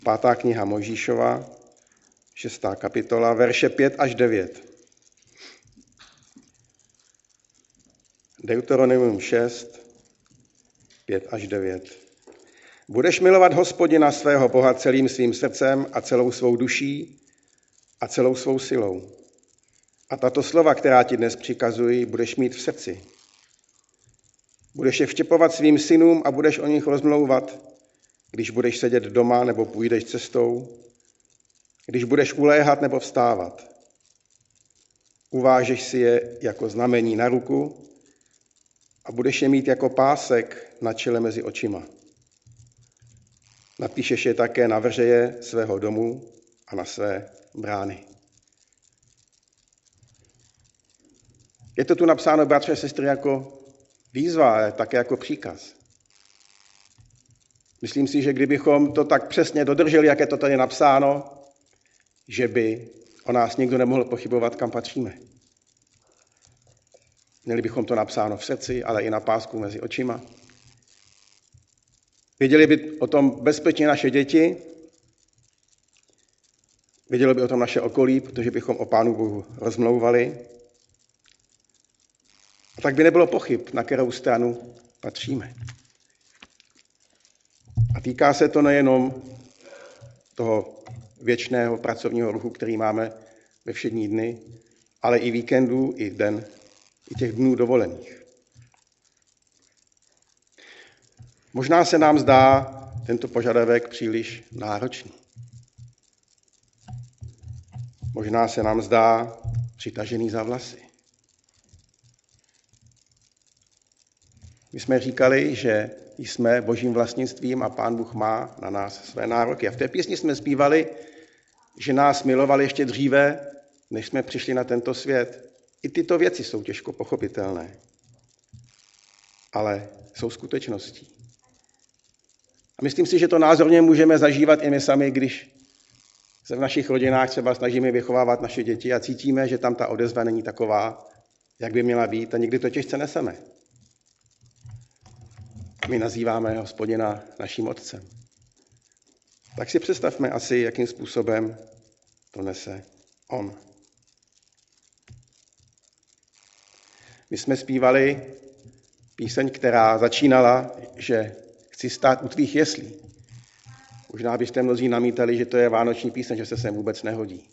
5. kniha Mojžíšova, 6. kapitola, verše 5 až 9. Deuteronomium 6, 5 až 9. Budeš milovat Hospodina svého Boha celým svým srdcem a celou svou duší a celou svou silou. A tato slova, která ti dnes přikazuji, budeš mít v srdci. Budeš je vštěpovat svým synům a budeš o nich rozmlouvat, když budeš sedět doma nebo půjdeš cestou, když budeš uléhat nebo vstávat. Uvážeš si je jako znamení na ruku a budeš je mít jako pásek na čele mezi očima. Napíšeš je také na veřeje svého domu a na své brány. Je to tu napsáno, bratři a sestry, jako výzva, ale také jako příkaz. Myslím si, že kdybychom to tak přesně dodrželi, jak je to tady napsáno, že by o nás nikdo nemohl pochybovat, kam patříme. Měli bychom to napsáno v srdci, ale i na pásku mezi očima. Věděli by o tom bezpečně naše děti, vědělo by o tom naše okolí, protože bychom o Pánu Bohu rozmlouvali. A tak by nebylo pochyb, na kterou stranu patříme. A týká se to nejenom toho věčného pracovního ruchu, který máme ve všední dny, ale i víkendů, i těch dnů dovolených. Možná se nám zdá tento požadavek příliš náročný. Možná se nám zdá přitažený za vlasy. My jsme říkali, že jsme Božím vlastnictvím a Pán Bůh má na nás své nároky. A v té písni jsme zpívali, že nás miloval ještě dříve, než jsme přišli na tento svět. I tyto věci jsou těžko pochopitelné, ale jsou skutečností. A myslím si, že to názorně můžeme zažívat i my sami, když se v našich rodinách třeba snažíme vychovávat naše děti a cítíme, že tam ta odezva není taková, jak by měla být, a někdy to těžce neseme. My nazýváme Hospodina naším otcem. Tak si představme asi, jakým způsobem to nese on. My jsme zpívali píseň, která začínala, že chci stát u tvých jeslí. Možná byste mnozí namítali, že to je vánoční píseň, že se sem vůbec nehodí.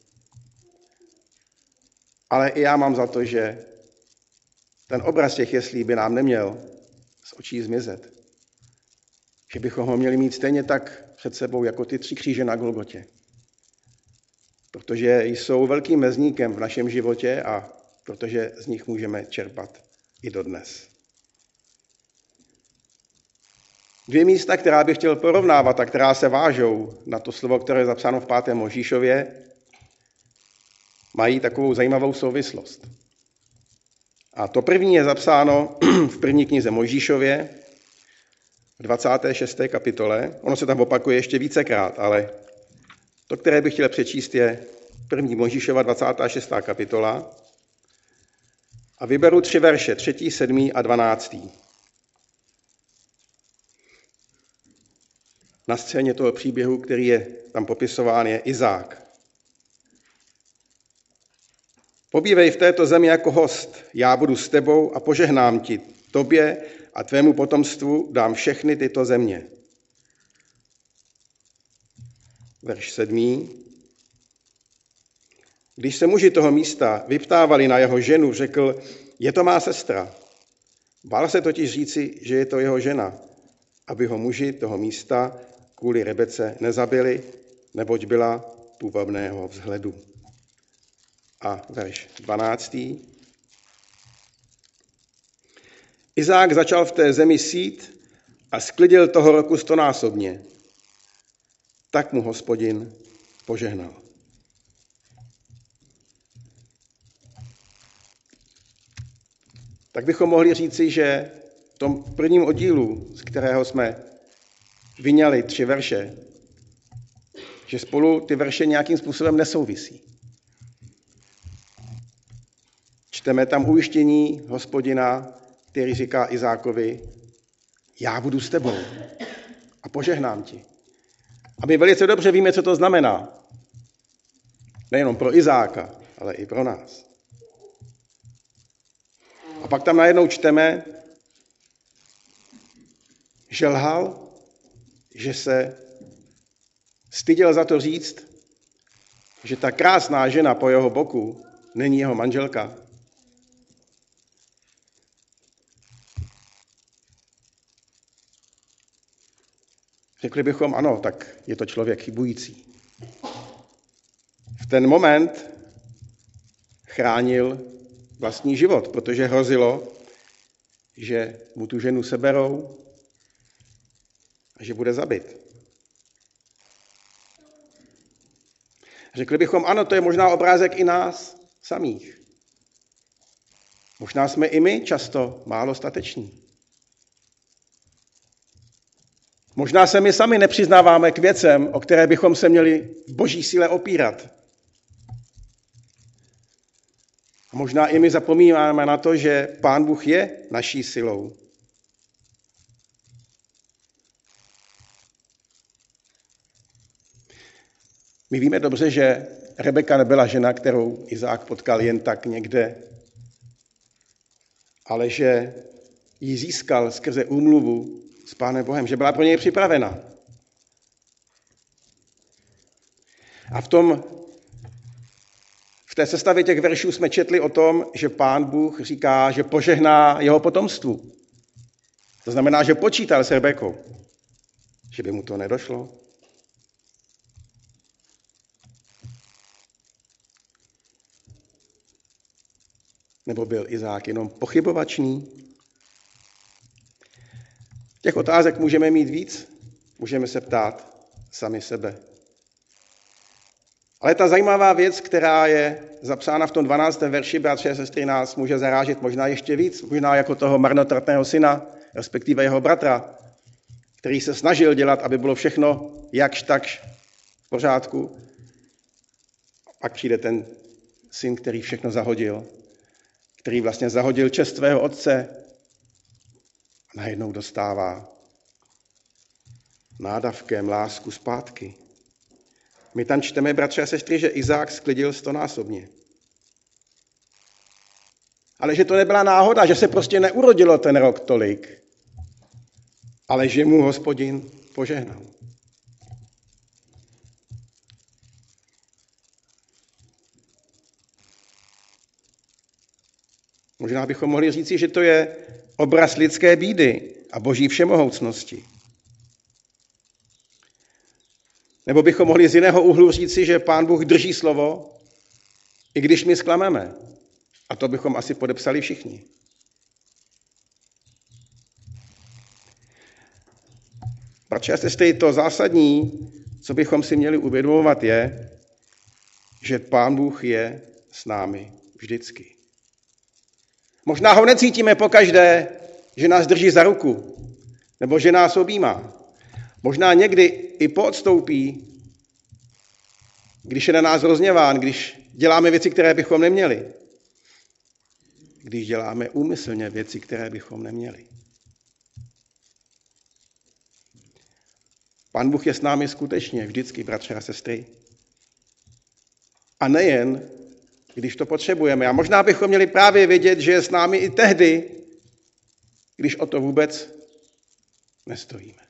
Ale i já mám za to, že ten obraz těch jeslí by nám neměl z očí zmizet. Že bychom ho měli mít stejně tak před sebou, jako ty 3 kříže na Golgotě. Protože jsou velkým mezníkem v našem životě a protože z nich můžeme čerpat i dodnes. 2 místa, která bych chtěl porovnávat a která se vážou na to slovo, které je zapsáno v 5. Mojžíšově, mají takovou zajímavou souvislost. A to první je zapsáno v 1. knize Mojžíšově, v 26. kapitole. Ono se tam opakuje ještě vícekrát, ale to, které bych chtěl přečíst, je 1. Mojžíšova 26. kapitola. A vyberu 3 verše, 3., 7. a 12. Na scéně toho příběhu, který je tam popisován, je Izák. Pobývej v této zemi jako host, já budu s tebou a požehnám ti, tobě a tvému potomstvu dám všechny tyto země. Verš 7. Když se muži toho místa vyptávali na jeho ženu, řekl, je to má sestra. Bál se totiž říci, že je to jeho žena, aby ho muži toho místa kvůli Rebece nezabili, neboť byla půvabného vzhledu. A verš 12. Izák začal v té zemi sít a sklidil toho roku 100násobně. Tak mu Hospodin požehnal. Tak bychom mohli říci, že v tom prvním oddílu, z kterého jsme vyňali 3 verše, že spolu ty verše nějakým způsobem nesouvisí. Čteme tam ujištění Hospodina, který říká Izákovi, já budu s tebou a požehnám ti. A my velice dobře víme, co to znamená. Nejenom pro Izáka, ale i pro nás. A pak tam najednou čteme, že lhal, že se styděl za to říct, že ta krásná žena po jeho boku není jeho manželka. Řekli bychom, ano, tak je to člověk chybující. V ten moment chránil vlastní život, protože hrozilo, že mu tu ženu seberou a že bude zabit. Řekli bychom, ano, to je možná obrázek i nás samých. Možná jsme i my často málo stateční. Možná se my sami nepřiznáváme k věcem, o které bychom se měli v Boží síle opírat. A možná i my zapomínáme na to, že Pán Bůh je naší silou. My víme dobře, že Rebeka nebyla žena, kterou Izák potkal jen tak někde, ale že ji získal skrze úmluvu s Pánem Bohem, že byla pro něj připravena. A v té sestavě těch veršů jsme četli o tom, že Pán Bůh říká, že požehná jeho potomstvu. To znamená, že počítal s Rebekou. Že by mu to nedošlo. Nebo byl Izák jenom pochybovačný? Těch otázek můžeme mít víc, můžeme se ptát sami sebe. Ale ta zajímavá věc, která je zapsána v tom 12. verši, bratři a sestry, nás může zarážet možná ještě víc, možná jako toho marnotratného syna, respektive jeho bratra, který se snažil dělat, aby bylo všechno jakž takž v pořádku. Pak přijde ten syn, který všechno zahodil, který vlastně zahodil čest svého otce a najednou dostává nádavkem lásku zpátky. My tam čteme, bratři a sestry, že Izák sklidil 100násobně. Ale že to nebyla náhoda, že se prostě neurodilo ten rok tolik, ale že mu Hospodin požehnal. Možná bychom mohli říci, že to je obraz lidské bídy a Boží všemohoucnosti. Nebo bychom mohli z jiného úhlu říci, že Pán Bůh drží slovo, i když my zklameme. A to bychom asi podepsali všichni. Bratři a sestry, to zásadní, co bychom si měli uvědomovat, je, že Pán Bůh je s námi vždycky. Možná ho necítíme pokaždé, že nás drží za ruku, nebo že nás objímá. Možná někdy i poodstoupí, když je na nás rozněván, když děláme věci, které bychom neměli. Když děláme úmyslně věci, které bychom neměli. Pán Bůh je s námi skutečně vždycky, bratři a sestry. A nejen, když to potřebujeme. A možná bychom měli právě vědět, že je s námi i tehdy, když o to vůbec nestojíme.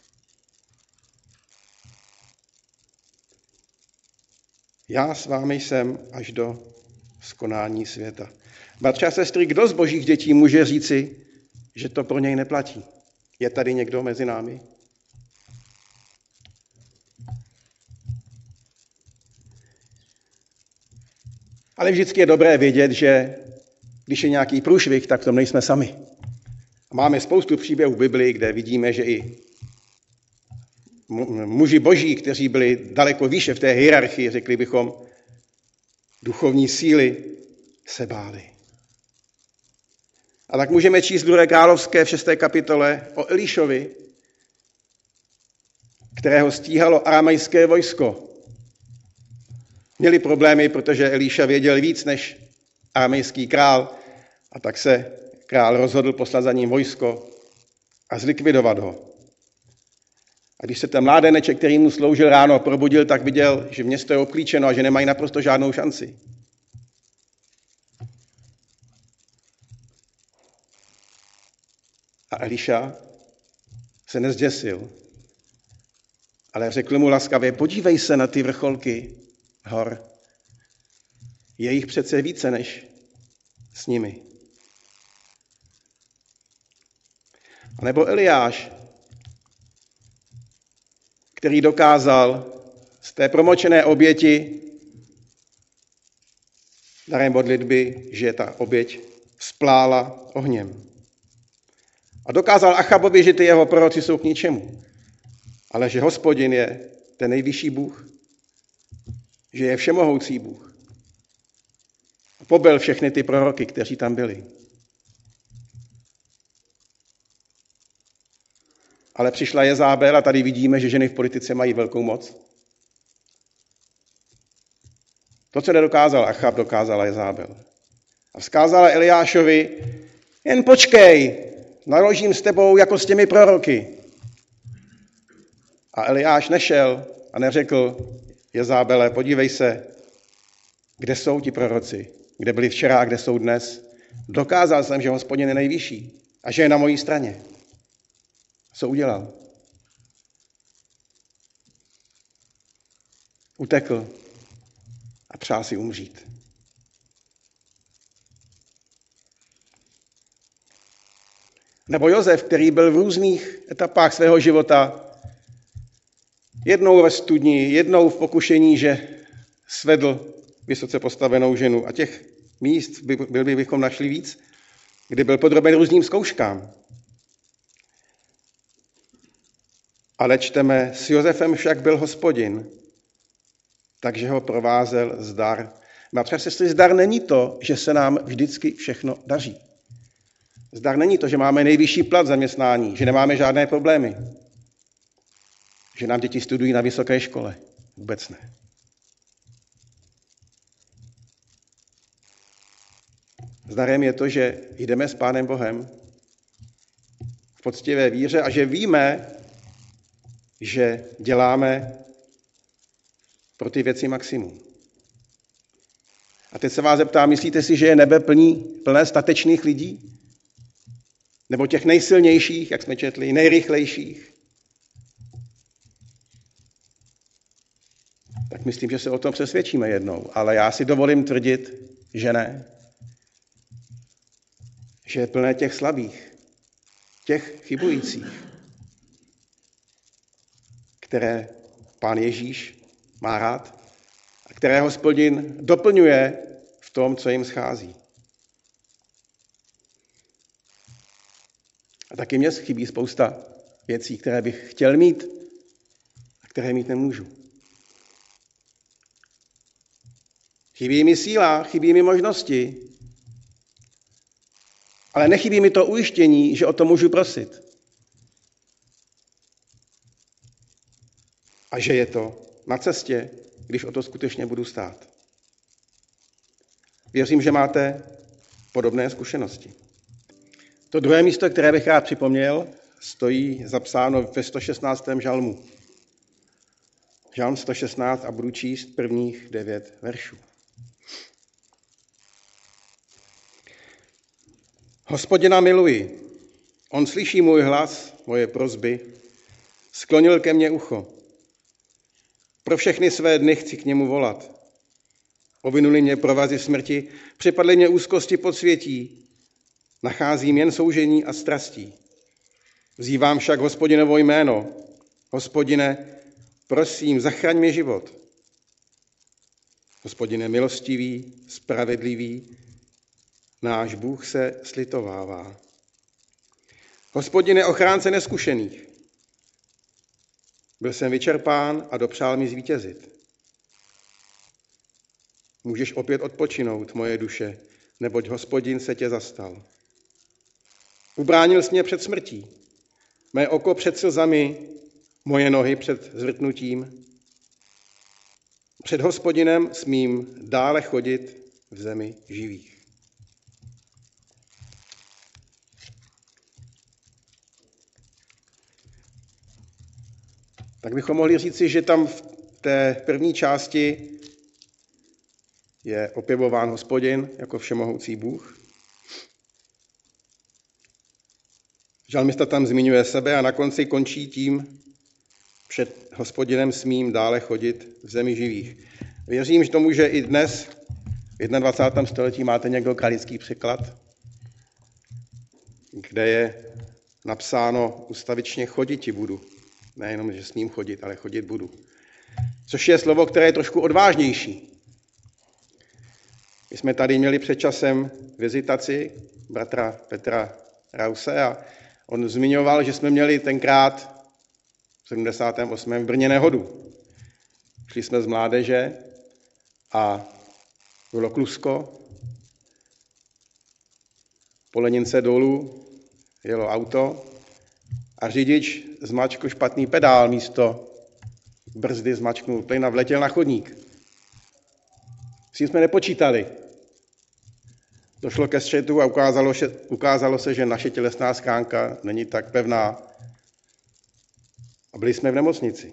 Já s vámi jsem až do skonání světa. Bratři a sestry, kdo z božích dětí může říci, že to pro něj neplatí? Je tady někdo mezi námi? Ale vždycky je dobré vědět, že když je nějaký průšvih, tak v tom nejsme sami. A máme spoustu příběhů v Biblii, kde vidíme, že i muži boží, kteří byli daleko výše v té hierarchii, řekli bychom, duchovní síly, se báli. A tak můžeme číst 2. královské v 6. kapitole o Elišovi, kterého stíhalo aramejské vojsko. Měli problémy, protože Eliša věděl víc než aramejský král, a tak se král rozhodl poslat za ním vojsko a zlikvidovat ho. A když se ten mládeneček, který mu sloužil ráno, probudil, tak viděl, že město je obklíčeno a že nemají naprosto žádnou šanci. A Eliša se nezděsil, ale řekl mu laskavě, podívej se na ty vrcholky hor. Je jich přece více než s nimi. A nebo Eliáš, který dokázal z té promočené oběti darem modlitby, že ta oběť vzplála ohněm. A dokázal Achabovi, že ty jeho proroci jsou k ničemu, ale že Hospodin je ten nejvyšší Bůh, že je všemohoucí Bůh. A pobyl všechny ty proroky, kteří tam byli. Ale přišla Jezábel a tady vidíme, že ženy v politice mají velkou moc. To, co nedokázal Achab, dokázala Jezábel. A vzkázala Eliášovi, jen počkej, naložím s tebou jako s těmi proroky. A Eliáš nešel a neřekl Jezábele, podívej se, kde jsou ti proroci, kde byli včera a kde jsou dnes. Dokázal jsem, že Hospodin je nejvyšší a že je na mojí straně. Co udělal? Utekl a přál si umřít. Nebo Josef, který byl v různých etapách svého života, jednou ve studni, jednou v pokušení, že svedl vysoce postavenou ženu. A těch míst bychom našli víc, kdy byl podroben různým zkouškám. Ale čteme, s Josefem však byl Hospodin, takže ho provázel zdar. Bratři a sestry, zdar není to, že se nám vždycky všechno daří. Zdar není to, že máme nejvyšší plat zaměstnání, že nemáme žádné problémy, že nám děti studují na vysoké škole. Vůbec ne. Zdarem je to, že jdeme s Pánem Bohem v poctivé víře a že víme, že děláme pro ty věci maximum. A teď se vás zeptám, myslíte si, že je nebe plné statečných lidí? Nebo těch nejsilnějších, jak jsme četli, nejrychlejších? Tak myslím, že se o tom přesvědčíme jednou, ale já si dovolím tvrdit, že ne. Že je plné těch slabých, těch chybujících, které Pán Ježíš má rád a které Hospodin doplňuje v tom, co jim schází. A taky mně chybí spousta věcí, které bych chtěl mít a které mít nemůžu. Chybí mi síla, chybí mi možnosti, ale nechybí mi to ujištění, že o to můžu prosit. A že je to na cestě, když o to skutečně budu stát. Věřím, že máte podobné zkušenosti. To druhé místo, které bych rád připomněl, stojí zapsáno ve 116. žalmu. Žalm 116 a budu číst prvních 9 veršů. Hospodina miluji, on slyší můj hlas, moje prosby, sklonil ke mně ucho. Pro všechny své dny chci k němu volat. Ovinuli mě provazy smrti, připadly mě úzkosti podsvětí, nacházím jen soužení a strastí. Vzývám však Hospodinovo jméno. Hospodine, prosím, zachraň mi život. Hospodine milostivý, spravedlivý, náš Bůh se slitovává. Hospodine ochránce neskušených, byl jsem vyčerpán a dopřál mi zvítězit. Můžeš opět odpočinout, moje duše, neboť Hospodin se tě zastal. Ubránil jsi mě před smrtí, mé oko před slzami, moje nohy před zvrtnutím. Před Hospodinem smím dále chodit v zemi živých. tak bychom mohli říci, že tam v té první části je opěvován Hospodin jako všemohoucí Bůh. Žalmista tam zmiňuje sebe a na konci končí tím, před Hospodinem smím dále chodit v zemi živých. Věřím, že tomu, že i dnes v 21. století máte někdo kralický překlad, kde je napsáno ustavičně choditi budu. Nejenom, že smím chodit, ale chodit budu. Což je slovo, které je trošku odvážnější. My jsme tady měli před časem vizitaci bratra Petra Rause a on zmiňoval, že jsme měli tenkrát v 78. v Brně nehodu. Šli jsme z mládeže a bylo klusko. Po Lenince dolů jelo auto a řidič zmačkl špatný pedál, místo brzdy zmačknul plyn a vletěl na chodník. S tím jsme nepočítali. Došlo ke střetu a ukázalo se, že naše tělesná schránka není tak pevná. A byli jsme v nemocnici.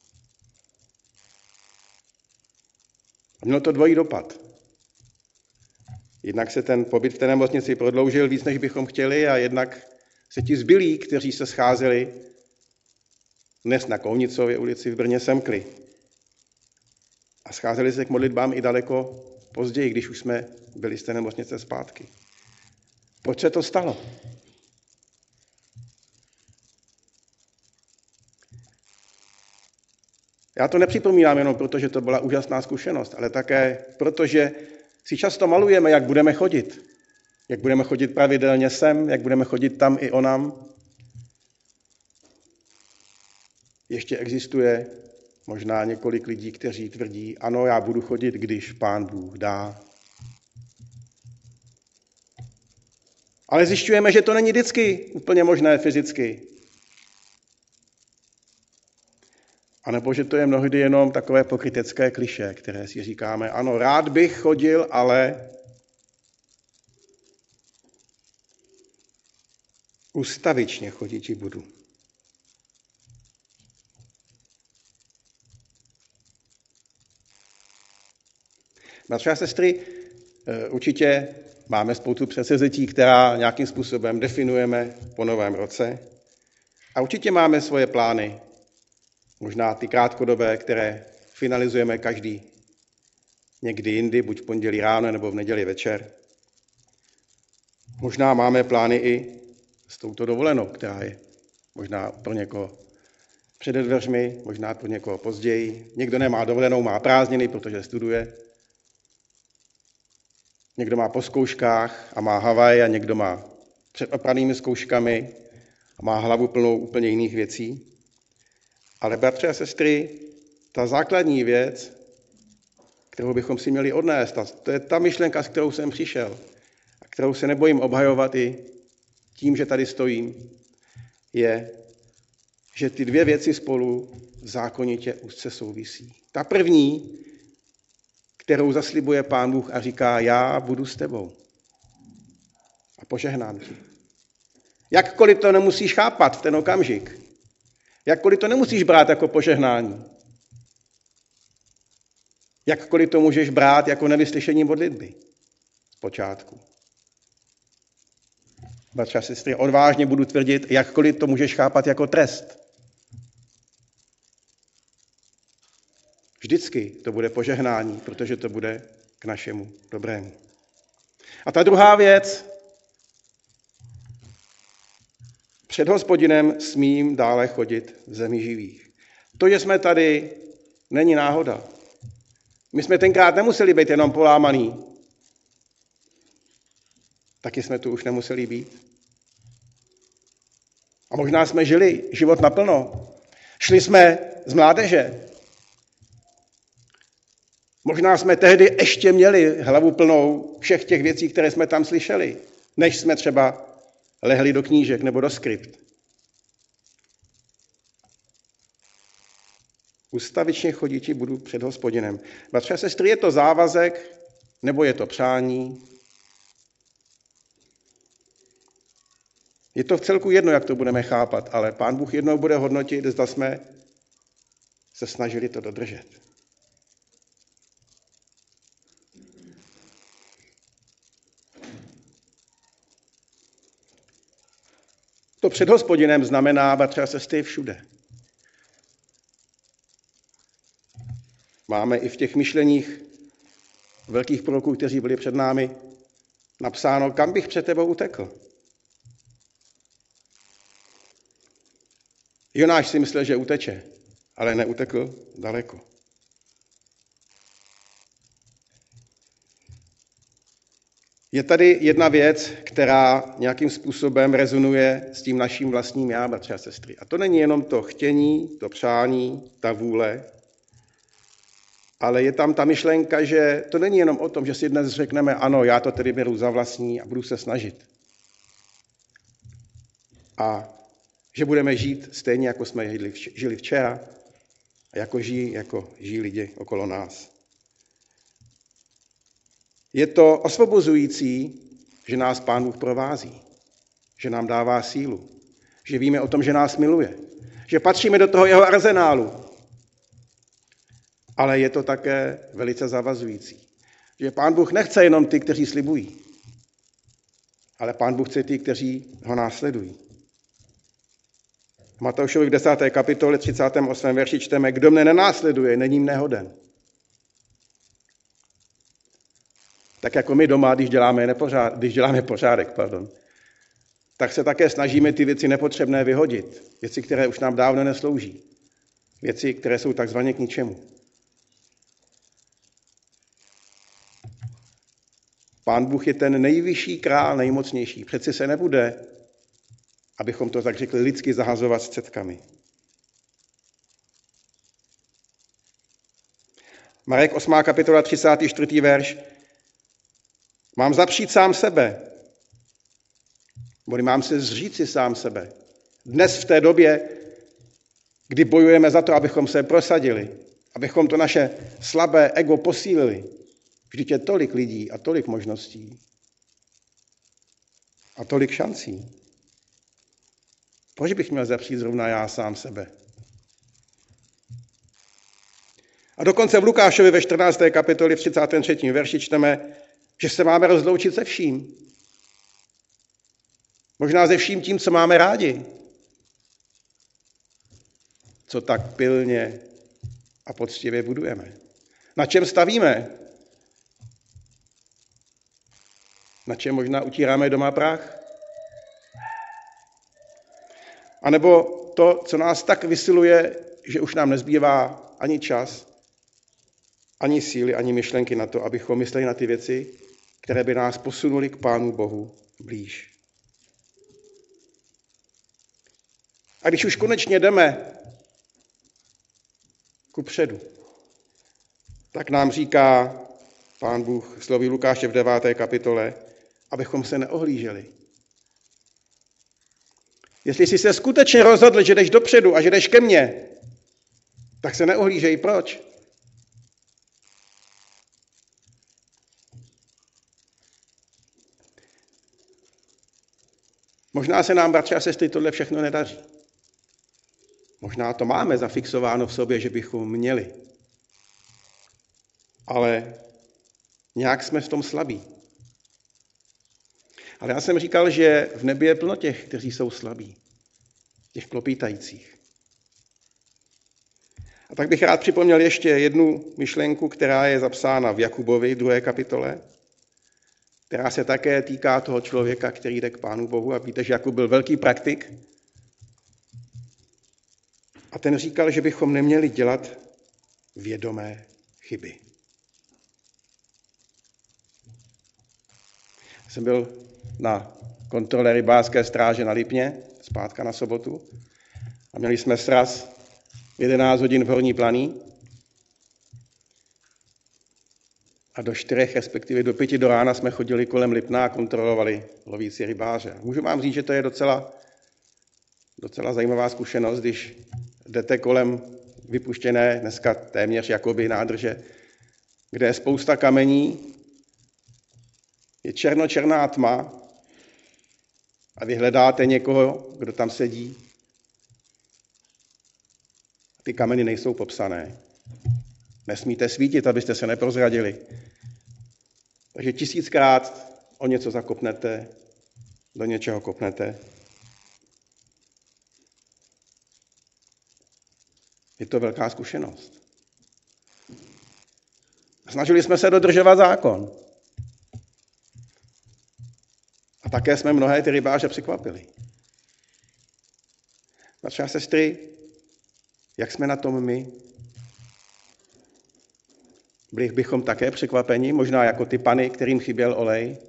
A mělo to dvojí dopad. Jednak se ten pobyt v té nemocnici prodloužil víc, než bychom chtěli, a jednak se ti zbylí, kteří se scházeli dnes na Kounicově ulici v Brně, semkli. A scházeli se k modlitbám i daleko později, když už jsme byli z té nemocnice zpátky. Proč se to stalo? Já to nepřipomínám jenom proto, že to byla úžasná zkušenost, ale také proto, že si často malujeme, jak budeme chodit. Jak budeme chodit pravidelně sem, jak budeme chodit tam i onam. Ještě existuje možná několik lidí, kteří tvrdí, ano, já budu chodit, když Pán Bůh dá. Ale zjišťujeme, že to není vždycky úplně možné fyzicky. A nebo že to je mnohdy jenom takové pokrytecké klišé, které si říkáme, ano, rád bych chodil, ale ustavičně choditi budu. Bratři a sestry, určitě máme spoustu předsevzetí, která nějakým způsobem definujeme po novém roce. A určitě máme svoje plány, možná ty krátkodobé, které finalizujeme každý někdy jindy, buď v pondělí ráno nebo v neděli večer. Možná máme plány i s touto dovolenou, která je možná pro někoho před dveřmi, možná pro někoho později. Někdo nemá dovolenou, má prázdniny, protože studuje. Někdo má po zkouškách a má Havaj, a někdo má před opranými zkouškami a má hlavu plnou úplně jiných věcí. Ale bratři a sestry, ta základní věc, kterou bychom si měli odnést, to je ta myšlenka, s kterou jsem přišel a kterou se nebojím obhajovat i tím, že tady stojím, je, že ty dvě věci spolu zákonitě úzce souvisí. Ta první, kterou zaslibuje Pán Bůh a říká, já budu s tebou a požehnám ti. Jakkoliv to nemusíš chápat v ten okamžik, jakkoliv to nemusíš brát jako požehnání, jakkoliv to můžeš brát jako nevyslyšení modlitby zpočátku. Bratři a sestry, odvážně budu tvrdit, jakkoliv to můžeš chápat jako trest. Vždycky to bude požehnání, protože to bude k našemu dobrému. A ta druhá věc, před Hospodinem smím dále chodit v zemi živých. To, že jsme tady, není náhoda. My jsme tenkrát nemuseli být jenom polámaný. Taky jsme tu už nemuseli být. A možná jsme žili život naplno. Šli jsme z mládeže. Možná jsme tehdy ještě měli hlavu plnou všech těch věcí, které jsme tam slyšeli, než jsme třeba lehli do knížek nebo do skript. Ustavičně choditi budu před Hospodinem. Bratři a sestry, je to závazek, nebo je to přání? Je to v celku jedno, jak to budeme chápat, ale Pán Bůh jednou bude hodnotit, zda jsme se snažili to dodržet. To před Hospodinem znamená, bratři a sestry, všude. Máme i v těch myšleních velkých proroků, kteří byli před námi, napsáno, kam bych před tebou utekl. Jonáš si myslel, že uteče, ale neutekl daleko. Je tady jedna věc, která nějakým způsobem rezonuje s tím naším vlastním já, bratři a sestry. A to není jenom to chtění, to přání, ta vůle, ale je tam ta myšlenka, že to není jenom o tom, že si dnes řekneme, ano, já to tedy beru za vlastní a budu se snažit. A že budeme žít stejně, jako jsme žili včera a jako žijí lidi okolo nás. Je to osvobozující, že nás Pán Bůh provází, že nám dává sílu, že víme o tom, že nás miluje, že patříme do toho jeho arzenálu. Ale je to také velice zavazující, že Pán Bůh nechce jenom ty, kteří slibují, ale Pán Bůh chce ty, kteří ho následují. V Matoušovi v 10. kapitole 38. verši čteme, kdo mne nenásleduje, není mne hoden. Tak jako my doma, když děláme pořádek, tak se také snažíme ty věci nepotřebné vyhodit. Věci, které už nám dávno neslouží. Věci, které jsou takzvaně k ničemu. Pán Bůh je ten nejvyšší král, nejmocnější. Přeci se nebude, abychom to tak řekli, lidsky zahazovat s cetkami. Marek 8. kapitola 34. verš. Mám zapřít sám sebe, nebo mám se zříci sám sebe. Dnes v té době, kdy bojujeme za to, abychom se prosadili, abychom to naše slabé ego posílili. Vždyť je tolik lidí a tolik možností a tolik šancí. Proč bych měl zapřít zrovna já sám sebe? A dokonce v Lukášovi ve 14. kapitoli v 33. verši čteme, že se máme rozloučit se vším. Možná se vším tím, co máme rádi. Co tak pilně a poctivě budujeme. Na čem stavíme? Na čem možná utíráme doma prach? A nebo to, co nás tak vysiluje, že už nám nezbývá ani čas, ani síly, ani myšlenky na to, abychom mysleli na ty věci, které by nás posunuly k Pánu Bohu blíž. A když už konečně jdeme kupředu, tak nám říká Pán Bůh slovy Lukáše v 9. kapitole, abychom se neohlíželi. Jestli jsi se skutečně rozhodl, že jdeš dopředu a že jdeš ke mně, tak se neohlížej. Proč? Možná se nám, bratři a sestry, tohle všechno nedaří. Možná to máme zafixováno v sobě, že bychom měli. Ale nějak jsme v tom slabí. Ale já jsem říkal, že v nebi je plno těch, kteří jsou slabí. Těch klopítajících. A tak bych rád připomněl ještě jednu myšlenku, která je zapsána v Jakubovi 2. kapitole, která se také týká toho člověka, který jde k Pánu Bohu. A víte, že Jakub byl velký praktik. A ten říkal, že bychom neměli dělat vědomé chyby. Jsem byl na kontrole rybářské stráže na Lipně, zpátka na sobotu, a měli jsme sraz 11 hodin v Horní Planý a do 4, respektive do 5 do rána jsme chodili kolem Lipna a kontrolovali lovící rybáře. Můžu vám říct, že to je docela zajímavá zkušenost, když jdete kolem vypuštěné, dneska téměř jakoby nádrže, kde je spousta kamení, je černočerná tma a vy hledáte někoho, kdo tam sedí. ty kameny nejsou popsané. Nesmíte svítit, abyste se neprozradili. Takže 1000krát o něco zakopnete, do něčeho kopnete. Je to velká zkušenost. Snažili jsme se dodržovat zákon. A také jsme mnohé ty rybáře překvapili. Bratři a sestry, jak jsme na tom my? Byli bychom také překvapeni, možná jako ty pany, kterým chyběl olej.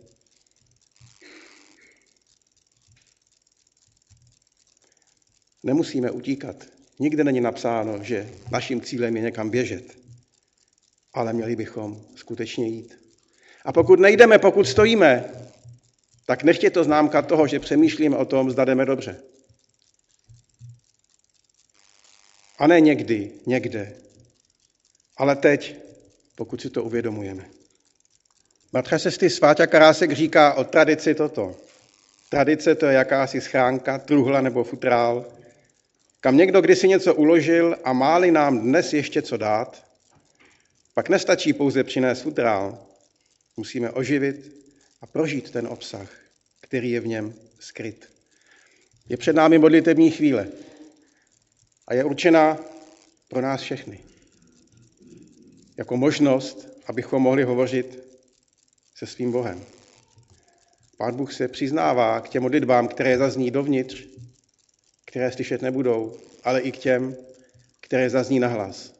Nemusíme utíkat. Nikde není napsáno, že naším cílem je někam běžet. Ale měli bychom skutečně jít. A pokud nejdeme, pokud stojíme, tak nechť je to známka toho, že přemýšlíme o tom, zda jdeme dobře. A ne někdy, někde. Ale teď, pokud si to uvědomujeme. Bratře, sestry, Sváťa Karásek říká o tradici toto. Tradice to je jakási schránka, truhla nebo futrál, kam někdo kdysi něco uložil a má-li nám dnes ještě co dát, pak nestačí pouze přinést futrál. Musíme oživit a prožít ten obsah, který je v něm skryt. Je před námi modlitební chvíle a je určena pro nás všechny. Jako možnost, abychom mohli hovořit se svým Bohem. Pán Bůh se přiznává k těm modlitbám, které zazní dovnitř, které slyšet nebudou, ale i k těm, které zazní nahlas.